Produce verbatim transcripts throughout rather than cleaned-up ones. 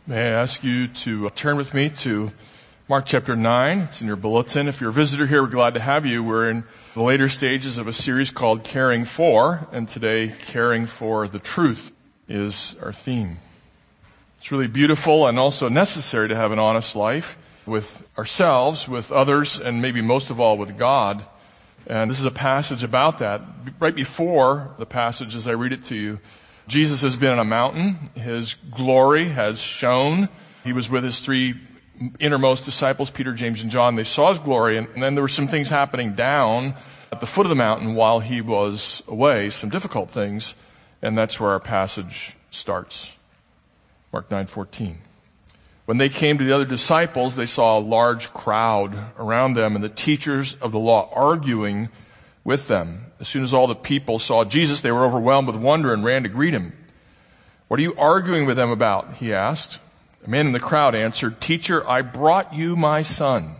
May I ask you to turn with me to Mark chapter nine. It's in your bulletin. If you're a visitor here, we're glad to have you. We're in the later stages of a series called Caring For, and today, Caring for the Truth is our theme. It's really beautiful and also necessary to have an honest life with ourselves, with others, and maybe most of all with God. And this is a passage about that. Right before the passage, as I read it to you, Jesus has been on a mountain. His glory has shone. He was with his three innermost disciples, Peter, James, and John. They saw his glory, and then there were some things happening down at the foot of the mountain while he was away, some difficult things, and that's where our passage starts. Mark nine fourteen. When they came to the other disciples, they saw a large crowd around them and the teachers of the law arguing with them. As soon as all the people saw Jesus, they were overwhelmed with wonder and ran to greet him. "What are you arguing with them about?" he asked. A man in the crowd answered, "Teacher, I brought you my son,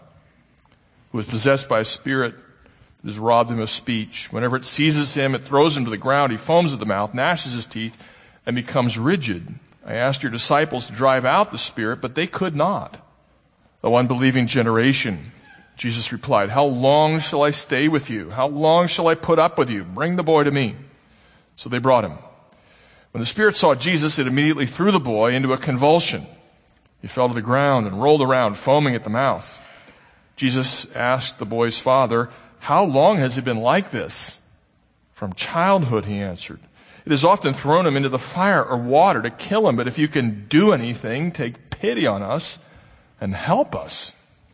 who is possessed by a spirit that has robbed him of speech. Whenever it seizes him, it throws him to the ground. He foams at the mouth, gnashes his teeth, and becomes rigid. I asked your disciples to drive out the spirit, but they could not." "O unbelieving generation," Jesus replied, "how long shall I stay with you? How long shall I put up with you? Bring the boy to me." So they brought him. When the spirit saw Jesus, it immediately threw the boy into a convulsion. He fell to the ground and rolled around, foaming at the mouth. Jesus asked the boy's father, "How long has he been like this?" "From childhood," he answered. "It has often thrown him into the fire or water to kill him, but if you can do anything, take pity on us and help us."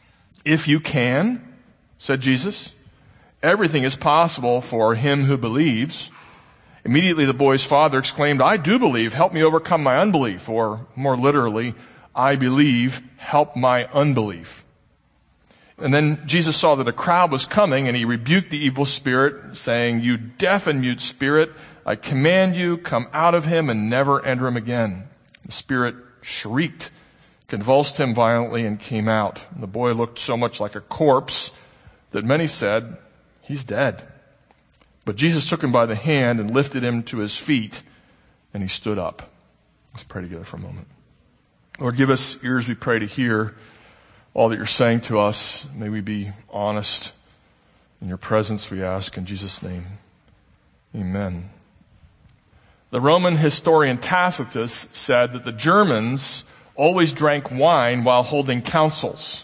"If you can," said Jesus, "everything is possible for him who believes." Immediately the boy's father exclaimed, "I do believe, help me overcome my unbelief," or more literally, "I believe, help my unbelief." And then Jesus saw that a crowd was coming, and he rebuked the evil spirit, saying, "You deaf and mute spirit, I command you, come out of him and never enter him again." The spirit shrieked, convulsed him violently, and came out. The boy looked so much like a corpse that many said, "He's dead." But Jesus took him by the hand and lifted him to his feet, and he stood up. Let's pray together for a moment. Lord, give us ears, we pray, to hear all that you're saying to us. May we be honest in your presence, we ask in Jesus' name. Amen. The Roman historian Tacitus said that the Germans always drank wine while holding councils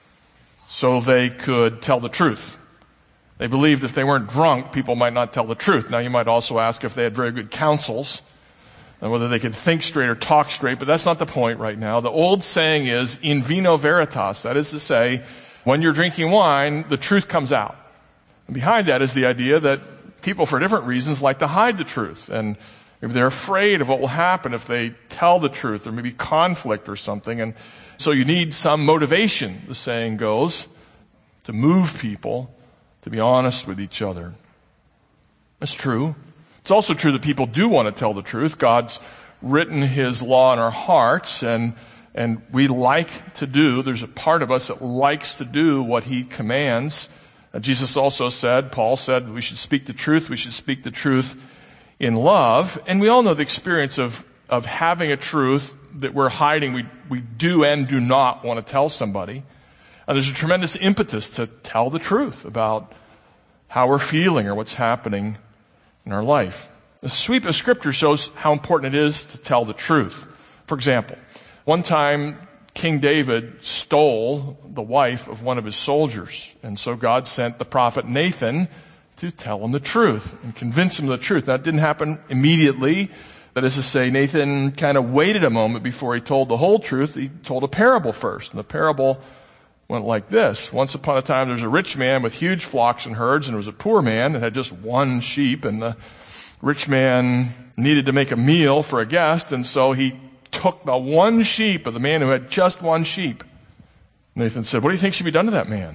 so they could tell the truth. They believed if they weren't drunk, people might not tell the truth. Now, you might also ask if they had very good counsels and whether they could think straight or talk straight, but that's not the point right now. The old saying is, in vino veritas. That is to say, when you're drinking wine, the truth comes out. And behind that is the idea that people, for different reasons, like to hide the truth. And maybe they're afraid of what will happen if they tell the truth, or maybe conflict or something. And so you need some motivation, the saying goes, to move people to be honest with each other. That's true. It's also true that people do want to tell the truth. God's written his law in our hearts, and and we like to do, there's a part of us that likes to do what he commands. Uh, Jesus also said, Paul said, we should speak the truth, we should speak the truth in love. And we all know the experience of, of having a truth that we're hiding, we, we do and do not want to tell somebody. And there's a tremendous impetus to tell the truth about how we're feeling or what's happening in our life. The sweep of Scripture shows how important it is to tell the truth. For example, one time King David stole the wife of one of his soldiers, and so God sent the prophet Nathan to tell him the truth and convince him of the truth. Now, it didn't happen immediately. That is to say, Nathan kind of waited a moment before he told the whole truth. He told a parable first, and the parable went like this. Once upon a time, there was a rich man with huge flocks and herds, and there was a poor man that had just one sheep, and the rich man needed to make a meal for a guest, and so he took the one sheep of the man who had just one sheep. Nathan said, "What do you think should be done to that man?"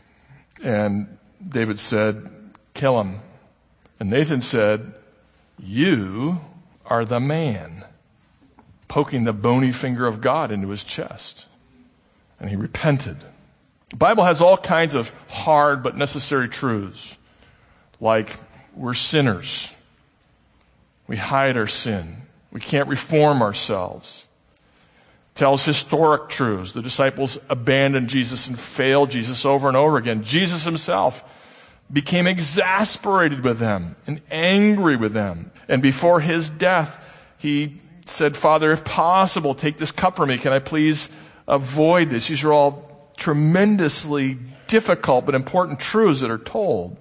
And David said, "Kill him." And Nathan said, "You are the man," poking the bony finger of God into his chest. And he repented. The Bible has all kinds of hard but necessary truths, like we're sinners. We hide our sin. We can't reform ourselves. tells historic truths. The disciples abandoned Jesus and failed Jesus over and over again. Jesus himself became exasperated with them and angry with them. And before his death, he said, Father, if possible, take this cup from me. Can I please avoid this? These are all tremendously difficult but important truths that are told.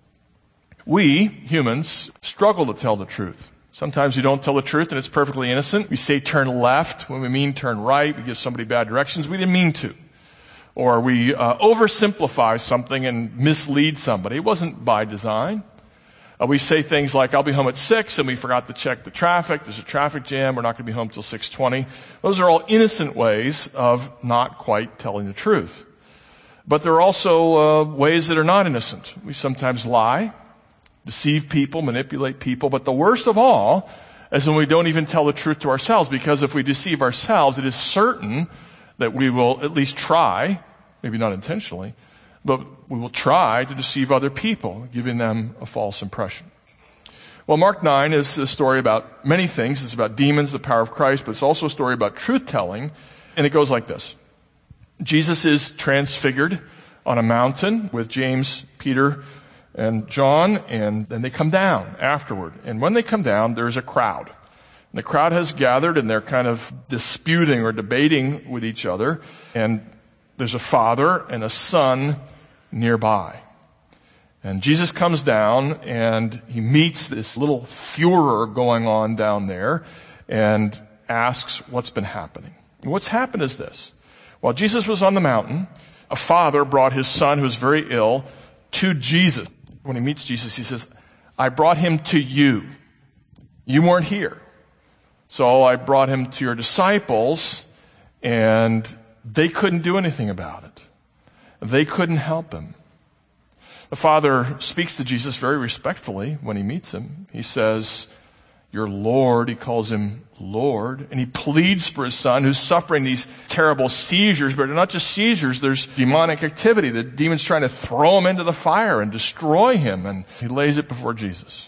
We, humans, struggle to tell the truth. Sometimes we don't tell the truth and it's perfectly innocent. We say turn left when we mean turn right. We give somebody bad directions. We didn't mean to. Or we uh, oversimplify something and mislead somebody. It wasn't by design. Uh, we say things like, I'll be home at six, and we forgot to check the traffic. There's a traffic jam. We're not going to be home till six twenty. Those are all innocent ways of not quite telling the truth. But there are also uh, ways that are not innocent. We sometimes lie, deceive people, manipulate people. But the worst of all is when we don't even tell the truth to ourselves, because if we deceive ourselves, it is certain that we will at least try, maybe not intentionally, but we will try to deceive other people, giving them a false impression. Well, Mark nine is a story about many things. It's about demons, the power of Christ, but it's also a story about truth-telling, and it goes like this. Jesus is transfigured on a mountain with James, Peter, and John, and then they come down afterward. And when they come down, there's a crowd. And the crowd has gathered, and they're kind of disputing or debating with each other, and there's a father and a son nearby. And Jesus comes down and he meets this little furor going on down there and asks what's been happening. And what's happened is this. While Jesus was on the mountain, a father brought his son who was very ill to Jesus. When he meets Jesus, he says, I brought him to you. You weren't here. So I brought him to your disciples, and they couldn't do anything about it. They couldn't help him. The father speaks to Jesus very respectfully when he meets him. He says, your Lord, he calls him Lord, and he pleads for his son who's suffering these terrible seizures, but they're not just seizures, there's demonic activity. The demon's trying to throw him into the fire and destroy him, and he lays it before Jesus.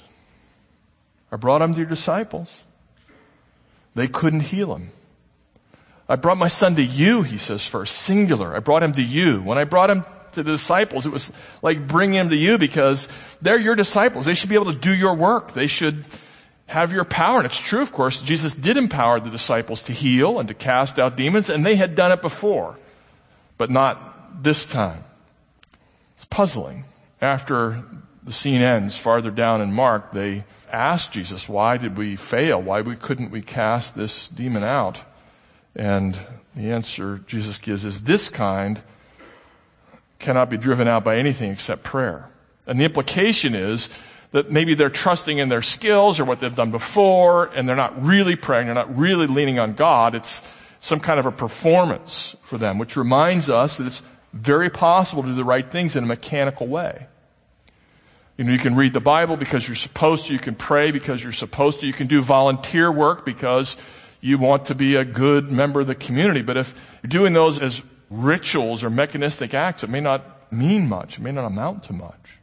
I brought him to your disciples. They couldn't heal him. I brought my son to you, he says first, singular. I brought him to you. When I brought him to the disciples, it was like bringing him to you because they're your disciples. They should be able to do your work. They should have your power. And it's true, of course, Jesus did empower the disciples to heal and to cast out demons, and they had done it before, but not this time. It's puzzling. After the scene ends, farther down in Mark, they asked Jesus, why did we fail? Why we couldn't we cast this demon out? And the answer Jesus gives is this kind cannot be driven out by anything except prayer. And the implication is that maybe they're trusting in their skills or what they've done before, and they're not really praying, they're not really leaning on God. It's some kind of a performance for them, which reminds us that it's very possible to do the right things in a mechanical way. You know, you can read the Bible because you're supposed to, you can pray because you're supposed to, you can do volunteer work because you want to be a good member of the community. But if you're doing those as rituals or mechanistic acts, it may not mean much. It may not amount to much.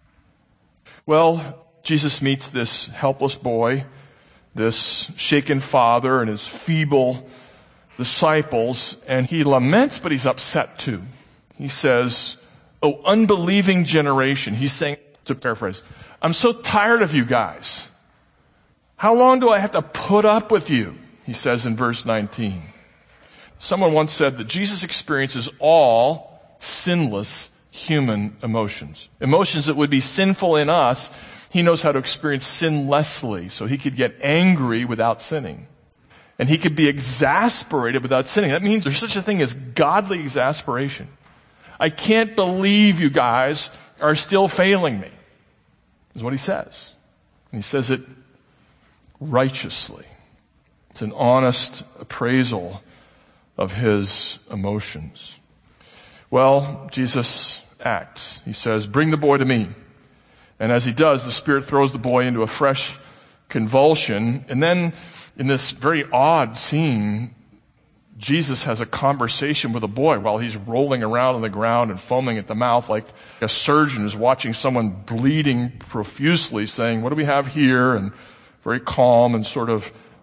Well, Jesus meets this helpless boy, this shaken father, and his feeble disciples, and he laments, but he's upset too. He says, oh, unbelieving generation. He's saying, to paraphrase, I'm so tired of you guys. How long do I have to put up with you? He says in verse nineteen. Someone once said that Jesus experiences all sinless human emotions. Emotions that would be sinful in us, he knows how to experience sinlessly, so he could get angry without sinning. And he could be exasperated without sinning. That means there's such a thing as godly exasperation. I can't believe you guys are still failing me, is what he says. And he says it righteously. It's an honest appraisal of his emotions. Well, Jesus acts. He says, bring the boy to me. And as he does, the Spirit throws the boy into a fresh convulsion. And then in this very odd scene, Jesus has a conversation with a boy while he's rolling around on the ground and foaming at the mouth like a surgeon is watching someone bleeding profusely, saying, what do we have here? And very calm and sort of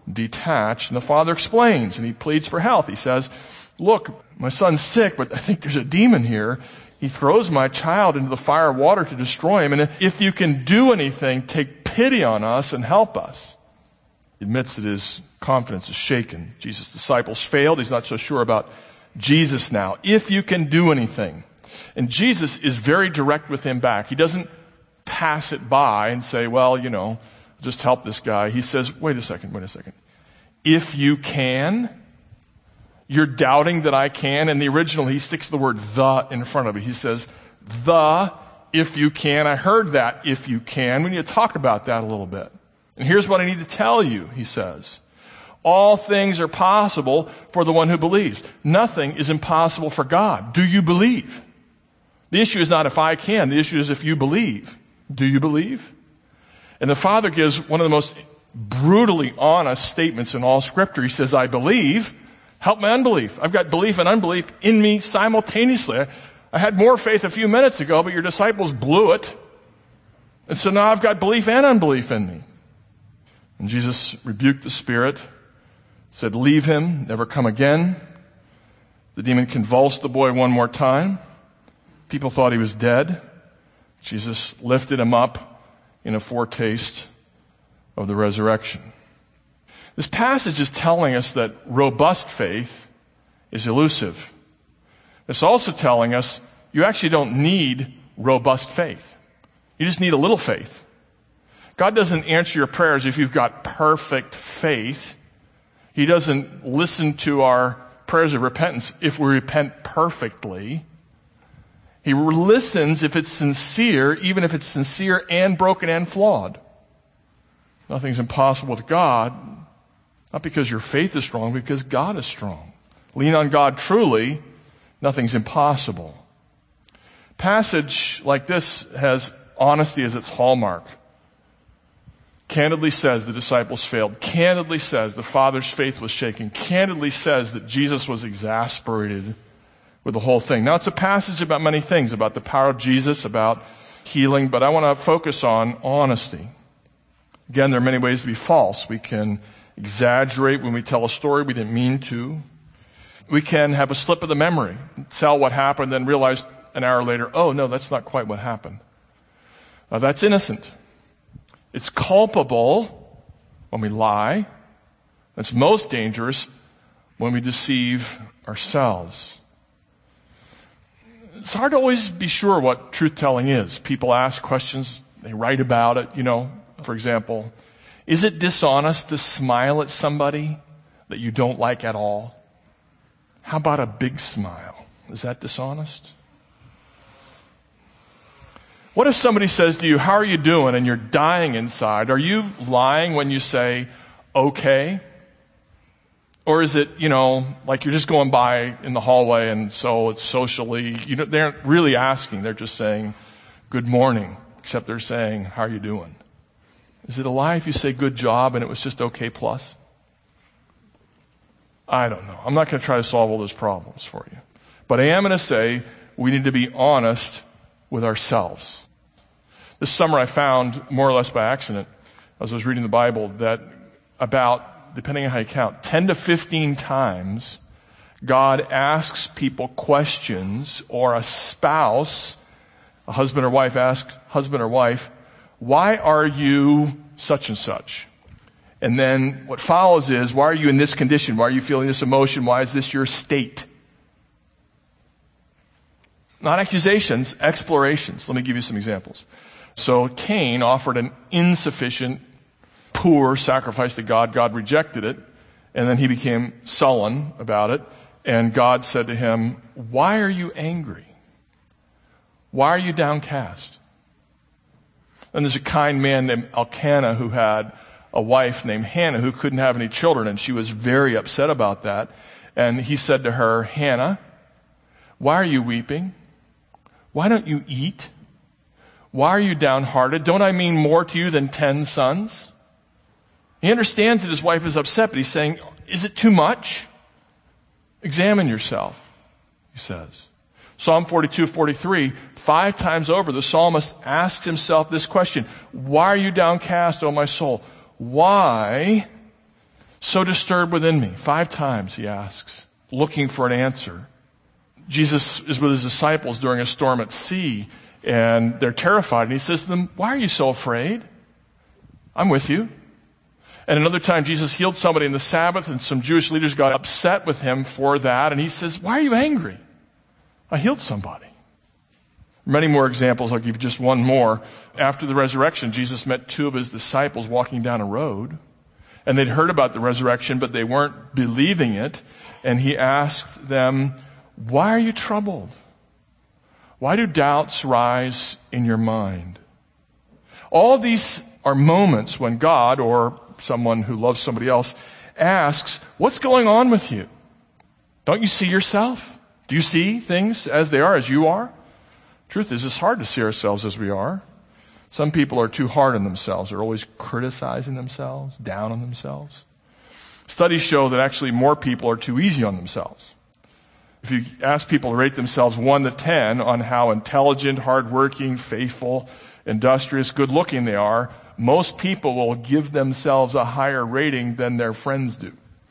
detached. And the father explains, and he pleads for health. He says, look, my son's sick, but I think there's a demon here. He throws my child into the fire and water to destroy him. And if you can do anything, take pity on us and help us. He admits that his confidence is shaken. Jesus' disciples failed. He's not so sure about Jesus now. If you can do anything. And Jesus is very direct with him back. He doesn't pass it by and say, well, you know, just help this guy. He says, wait a second, wait a second. If you can, you're doubting that I can. In the original, he sticks the word the in front of it. He says, the, if you can. I heard that, if you can. We need to talk about that a little bit. And here's what I need to tell you, he says. All things are possible for the one who believes. Nothing is impossible for God. Do you believe? The issue is not if I can. The issue is if you believe. Do you believe? And the Father gives one of the most brutally honest statements in all Scripture. He says, I believe. Help my unbelief. I've got belief and unbelief in me simultaneously. I, I had more faith a few minutes ago, but your disciples blew it. And so now I've got belief and unbelief in me. And Jesus rebuked the spirit, said, leave him, never come again. The demon convulsed the boy one more time. People thought he was dead. Jesus lifted him up in a foretaste of the resurrection. This passage is telling us that robust faith is elusive. It's also telling us you actually don't need robust faith. You just need a little faith. God doesn't answer your prayers if you've got perfect faith. He doesn't listen to our prayers of repentance if we repent perfectly. He listens if it's sincere, even if it's sincere and broken and flawed. Nothing's impossible with God, not because your faith is strong, because God is strong. Lean on God truly, nothing's impossible. Passage like this has honesty as its hallmark. Candidly says the disciples failed. Candidly says the Father's faith was shaken. Candidly says that Jesus was exasperated with the whole thing. Now, it's a passage about many things, about the power of Jesus, about healing, but I want to focus on honesty. Again, there are many ways to be false. We can exaggerate when we tell a story we didn't mean to. We can have a slip of the memory, tell what happened, then realize an hour later, oh, no, that's not quite what happened. Now, that's innocent. It's culpable when we lie. It's most dangerous when we deceive ourselves. It's hard to always be sure what truth-telling is. People ask questions, they write about it, you know. For example, is it dishonest to smile at somebody that you don't like at all? How about a big smile? Is that dishonest? What if somebody says to you, how are you doing? And you're dying inside. Are you lying when you say, okay? Or is it, you know, like you're just going by in the hallway and so it's socially, you know, they aren't really asking. They're just saying, good morning, except they're saying, how are you doing? Is it a lie if you say good job and it was just okay plus? I don't know. I'm not going to try to solve all those problems for you. But I am going to say we need to be honest with ourselves. This summer I found, more or less by accident, as I was reading the Bible, that about, depending on how you count, ten to fifteen times, God asks people questions, or a spouse, a husband or wife asks husband or wife, why are you such and such? And then what follows is, why are you in this condition? Why are you feeling this emotion? Why is this your state? Not accusations, explorations. Let me give you some examples. So Cain offered an insufficient, poor sacrifice to God. God rejected it. And then he became sullen about it. And God said to him, why are you angry? Why are you downcast? And there's a kind man named Elkanah who had a wife named Hannah who couldn't have any children. And she was very upset about that. And he said to her, Hannah, why are you weeping? Why don't you eat? Why are you downhearted? Don't I mean more to you than ten sons? He understands that his wife is upset, but he's saying, is it too much? Examine yourself, he says. Psalm forty-two, forty-three, five times over, the psalmist asks himself this question, why are you downcast, O my soul? Why so disturbed within me? Five times he asks, looking for an answer. Jesus is with his disciples during a storm at sea, and they're terrified. And he says to them, why are you so afraid? I'm with you. And another time, Jesus healed somebody in the Sabbath, and some Jewish leaders got upset with him for that. And he says, why are you angry? I healed somebody. Many more examples. I'll give you just one more. After the resurrection, Jesus met two of his disciples walking down a road. And they'd heard about the resurrection, but they weren't believing it. And he asked them, why are you troubled? Why do doubts rise in your mind? All these are moments when God, or someone who loves somebody else, asks, what's going on with you? Don't you see yourself? Do you see things as they are, as you are? Truth is, it's hard to see ourselves as we are. Some people are too hard on themselves. They're always criticizing themselves, down on themselves. Studies show that actually more people are too easy on themselves. If you ask people to rate themselves one to ten on how intelligent, hardworking, faithful, industrious, good-looking they are, most people will give themselves a higher rating than their friends do.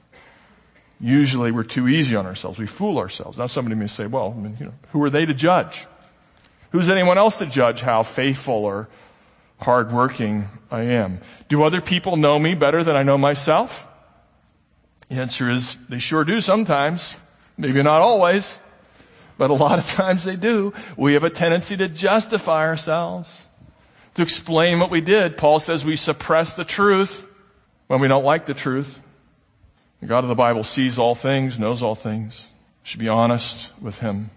Usually we're too easy on ourselves. We fool ourselves. Now somebody may say, well, I mean, you know, who are they to judge? Who's anyone else to judge how faithful or hardworking I am? Do other people know me better than I know myself? The answer is they sure do sometimes. Maybe not always, but a lot of times they do. We have a tendency to justify ourselves, to explain what we did. Paul says we suppress the truth when we don't like the truth. The God of the Bible sees all things, knows all things. We should be honest with him.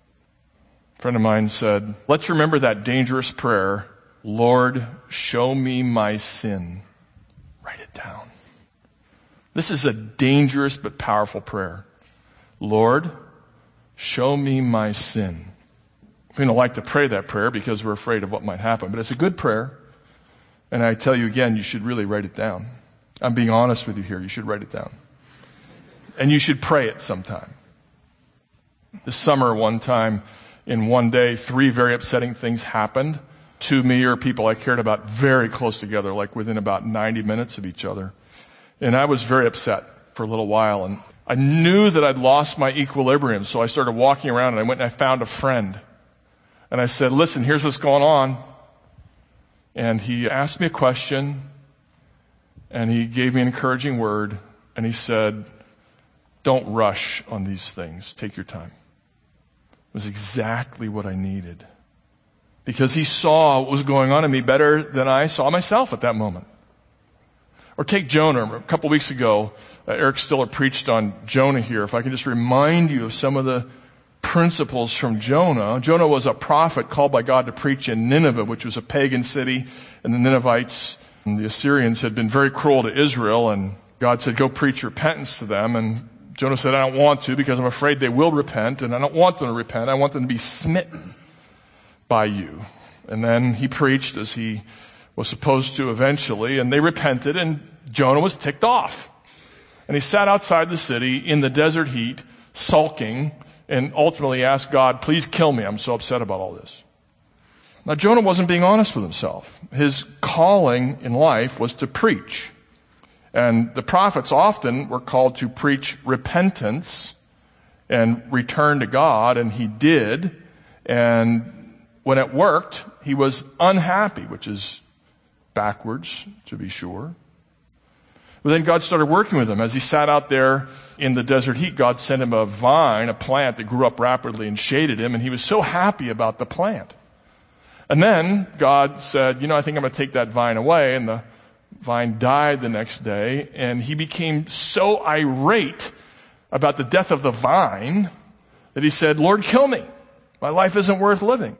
A friend of mine said, let's remember that dangerous prayer, Lord, show me my sin. Write it down. This is a dangerous but powerful prayer. Lord, show me my sin. We don't like to pray that prayer because we're afraid of what might happen, but it's a good prayer. And I tell you again, you should really write it down. I'm being honest with you here. You should write it down. And you should pray it sometime. This summer, one time, in one day, three very upsetting things happened to me or people I cared about very close together, like within about ninety minutes of each other. And I was very upset for a little while, and I knew that I'd lost my equilibrium, so I started walking around, and I went and I found a friend. And I said, listen, here's what's going on. And he asked me a question, and he gave me an encouraging word, and he said, don't rush on these things. Take your time. It was exactly what I needed. Because he saw what was going on in me better than I saw myself at that moment. Or take Jonah. A couple weeks ago, uh, Eric Stiller preached on Jonah here. If I can just remind you of some of the principles from Jonah. Jonah was a prophet called by God to preach in Nineveh, which was a pagan city. And the Ninevites and the Assyrians had been very cruel to Israel. And God said, go preach repentance to them. And Jonah said, I don't want to because I'm afraid they will repent. And I don't want them to repent. I want them to be smitten by you. And then he preached as he was supposed to eventually, and they repented, and Jonah was ticked off. And he sat outside the city in the desert heat, sulking, and ultimately asked God, please kill me. I'm so upset about all this. Now, Jonah wasn't being honest with himself. His calling in life was to preach. And the prophets often were called to preach repentance and return to God, and he did. And when it worked, he was unhappy, which is backwards, to be sure. But then God started working with him. As he sat out there in the desert heat, God sent him a vine, a plant that grew up rapidly and shaded him, and he was so happy about the plant. And then God said, you know, I think I'm going to take that vine away, and the vine died the next day, and he became so irate about the death of the vine that he said, Lord, kill me. My life isn't worth living.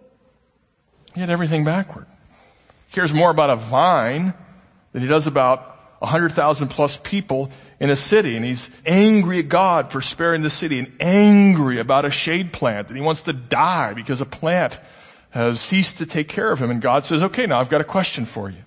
He had everything backward. He cares more about a vine than he does about one hundred thousand plus people in a city. And he's angry at God for sparing the city and angry about a shade plant. And he wants to die because a plant has ceased to take care of him. And God says, okay, now I've got a question for you.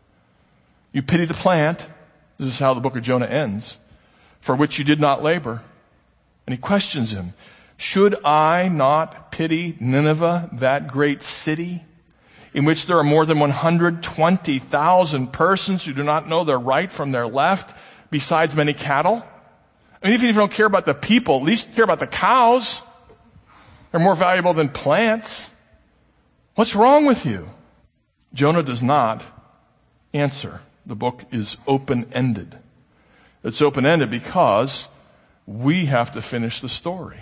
You pity the plant. This is how the book of Jonah ends. For which you did not labor. And he questions him. Should I not pity Nineveh, that great city, in which there are more than one hundred twenty thousand persons who do not know their right from their left, besides many cattle? I mean, even if you don't care about the people, at least care about the cows. They're more valuable than plants. What's wrong with you? Jonah does not answer. The book is open-ended. It's open-ended because we have to finish the story.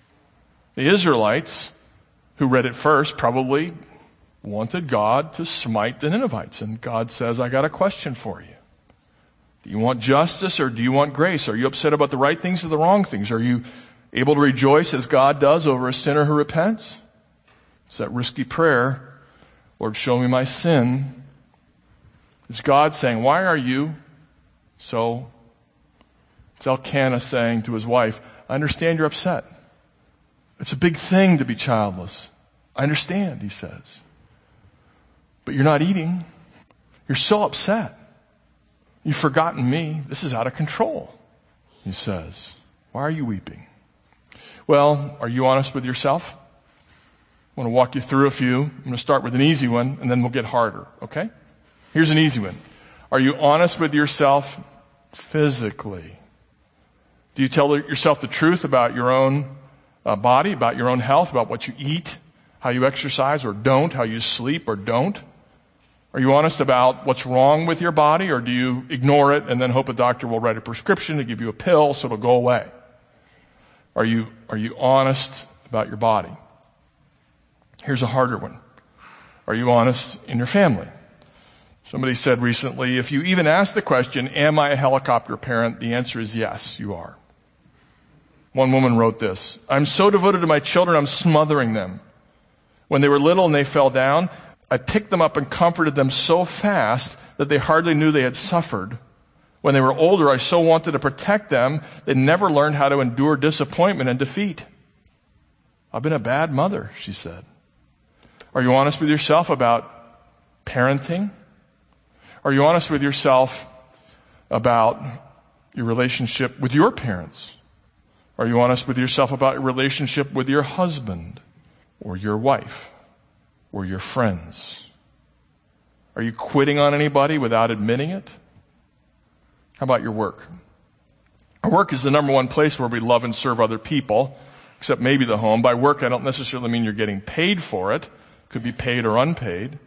The Israelites, who read it first, probably wanted God to smite the Ninevites. And God says, I got a question for you. Do you want justice or do you want grace? Are you upset about the right things or the wrong things? Are you able to rejoice as God does over a sinner who repents? It's that risky prayer, Lord, show me my sin. It's God saying, why are you so? It's Elkanah saying to his wife, I understand you're upset. It's a big thing to be childless. I understand, he says. But you're not eating. You're so upset. You've forgotten me. This is out of control, he says. Why are you weeping? Well, are you honest with yourself? I want to walk you through a few. I'm going to start with an easy one, and then we'll get harder, okay? Here's an easy one. Are you honest with yourself physically? Do you tell yourself the truth about your own uh, body, about your own health, about what you eat, how you exercise or don't, how you sleep or don't? Are you honest about what's wrong with your body, or do you ignore it and then hope a doctor will write a prescription to give you a pill so it'll go away? Are you, are you honest about your body? Here's a harder one. Are you honest in your family? Somebody said recently, if you even ask the question, am I a helicopter parent? The answer is yes, you are. One woman wrote this, I'm so devoted to my children, I'm smothering them. When they were little and they fell down, I picked them up and comforted them so fast that they hardly knew they had suffered. When they were older, I so wanted to protect them, they never learned how to endure disappointment and defeat. I've been a bad mother, she said. Are you honest with yourself about parenting? Are you honest with yourself about your relationship with your parents? Are you honest with yourself about your relationship with your husband or your wife or your friends? Are you quitting on anybody without admitting it? How about your work? Our work is the number one place where we love and serve other people, except maybe the home. By work, I don't necessarily mean you're getting paid for it. It could be paid or unpaid.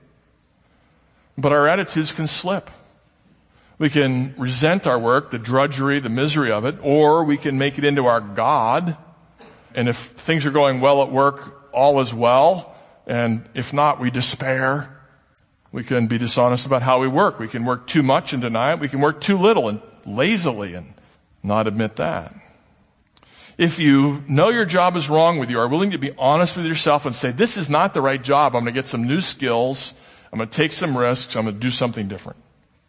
But our attitudes can slip. We can resent our work, the drudgery, the misery of it, or we can make it into our God. And if things are going well at work, all is well. And if not, we despair. We can be dishonest about how we work. We can work too much and deny it. We can work too little and lazily and not admit that. If you know your job is wrong with you, are willing to be honest with yourself and say, this is not the right job. I'm going to get some new skills. I'm going to take some risks. I'm going to do something different.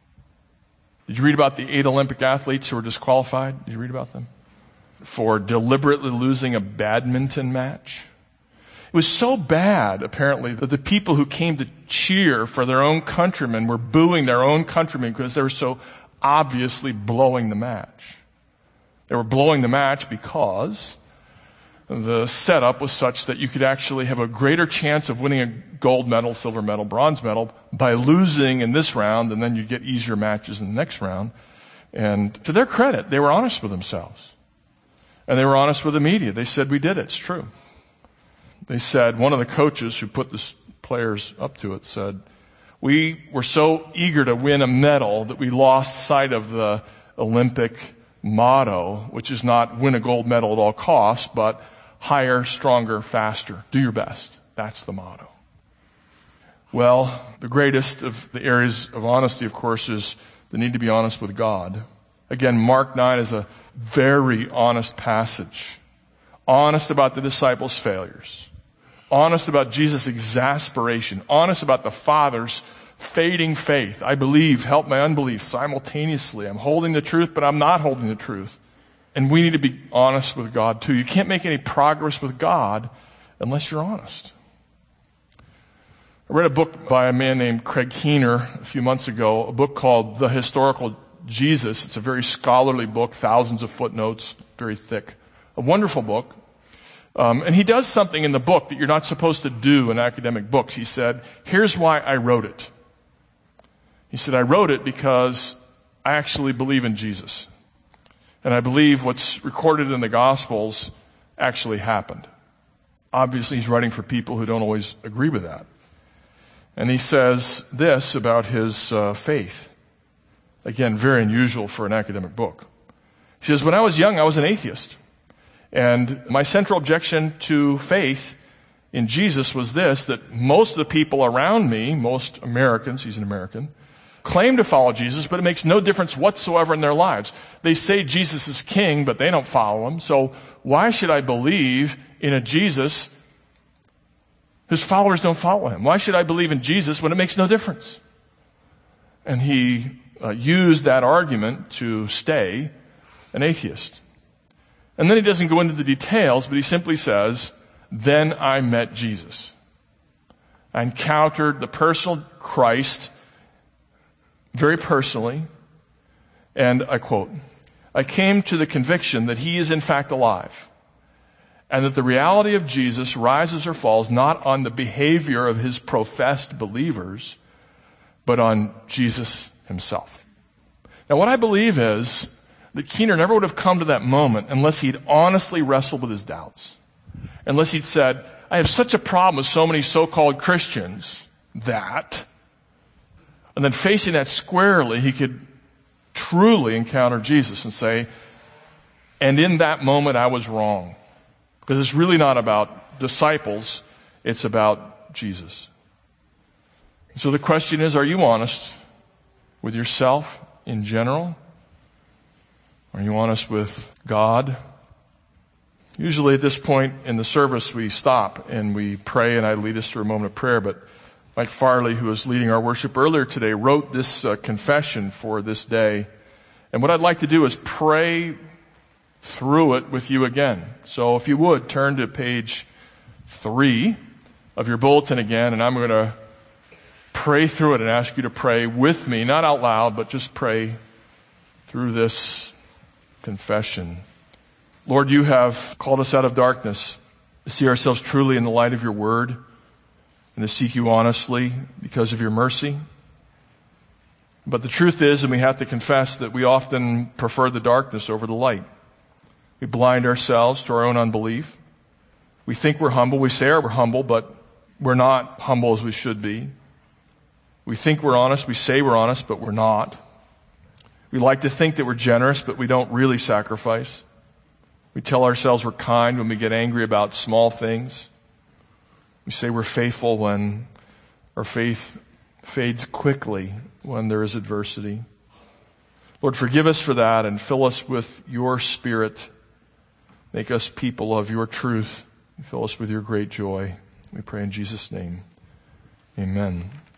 Did you read about the eight Olympic athletes who were disqualified? Did you read about them? For deliberately losing a badminton match. It was so bad, apparently, that the people who came to cheer for their own countrymen were booing their own countrymen because they were so obviously blowing the match. They were blowing the match because the setup was such that you could actually have a greater chance of winning a gold medal, silver medal, bronze medal by losing in this round, and then you'd get easier matches in the next round. And to their credit, they were honest with themselves. And they were honest with the media. They said, we did it. It's true. They said, one of the coaches who put the players up to it said, we were so eager to win a medal that we lost sight of the Olympic motto, which is not win a gold medal at all costs, but higher, stronger, faster. Do your best. That's the motto. Well, the greatest of the areas of honesty, of course, is the need to be honest with God. Again, Mark nine is a very honest passage. Honest about the disciples' failures. Honest about Jesus' exasperation. Honest about the Father's fading faith. I believe, help my unbelief simultaneously. I'm holding the truth, but I'm not holding the truth. And we need to be honest with God too. You can't make any progress with God unless you're honest. I read a book by a man named Craig Keener a few months ago, a book called The Historical Jesus. It's a very scholarly book, thousands of footnotes, very thick. A wonderful book. Um, and he does something in the book that you're not supposed to do in academic books. He said, here's why I wrote it. He said, I wrote it because I actually believe in Jesus. And I believe what's recorded in the Gospels actually happened. Obviously, he's writing for people who don't always agree with that. And he says this about his uh, faith. Again, very unusual for an academic book. He says, when I was young, I was an atheist. And my central objection to faith in Jesus was this, that most of the people around me, most Americans, he's an American, claim to follow Jesus, but it makes no difference whatsoever in their lives. They say Jesus is king, but they don't follow him. So why should I believe in a Jesus whose followers don't follow him? Why should I believe in Jesus when it makes no difference? And he uh, used that argument to stay an atheist. And then he doesn't go into the details, but he simply says, then I met Jesus. I encountered the personal Christ very personally, and I quote, I came to the conviction that he is in fact alive, and that the reality of Jesus rises or falls not on the behavior of his professed believers, but on Jesus himself. Now, what I believe is that Keener never would have come to that moment unless he'd honestly wrestled with his doubts. Unless he'd said, I have such a problem with so many so-called Christians that, and then facing that squarely, he could truly encounter Jesus and say, and in that moment I was wrong. Because it's really not about disciples, it's about Jesus. So the question is, are you honest with yourself in general? Are you honest with God? Usually at this point in the service we stop and we pray, and I lead us through a moment of prayer, but Mike Farley, who was leading our worship earlier today, wrote this uh, confession for this day. And what I'd like to do is pray through it with you again. So if you would, turn to page three of your bulletin again, and I'm going to pray through it and ask you to pray with me, not out loud, but just pray through this confession. Lord, you have called us out of darkness to see ourselves truly in the light of your word, and to seek you honestly because of your mercy. But the truth is, and we have to confess, that we often prefer the darkness over the light. We blind ourselves to our own unbelief. We think we're humble. We say we're humble, but we're not humble as we should be. We think we're honest. We say we're honest, but we're not. We like to think that we're generous, but we don't really sacrifice. We tell ourselves we're kind when we get angry about small things. We say we're faithful when our faith fades quickly when there is adversity. Lord, forgive us for that and fill us with your Spirit. Make us people of your truth. Fill us with your great joy. We pray in Jesus' name. Amen.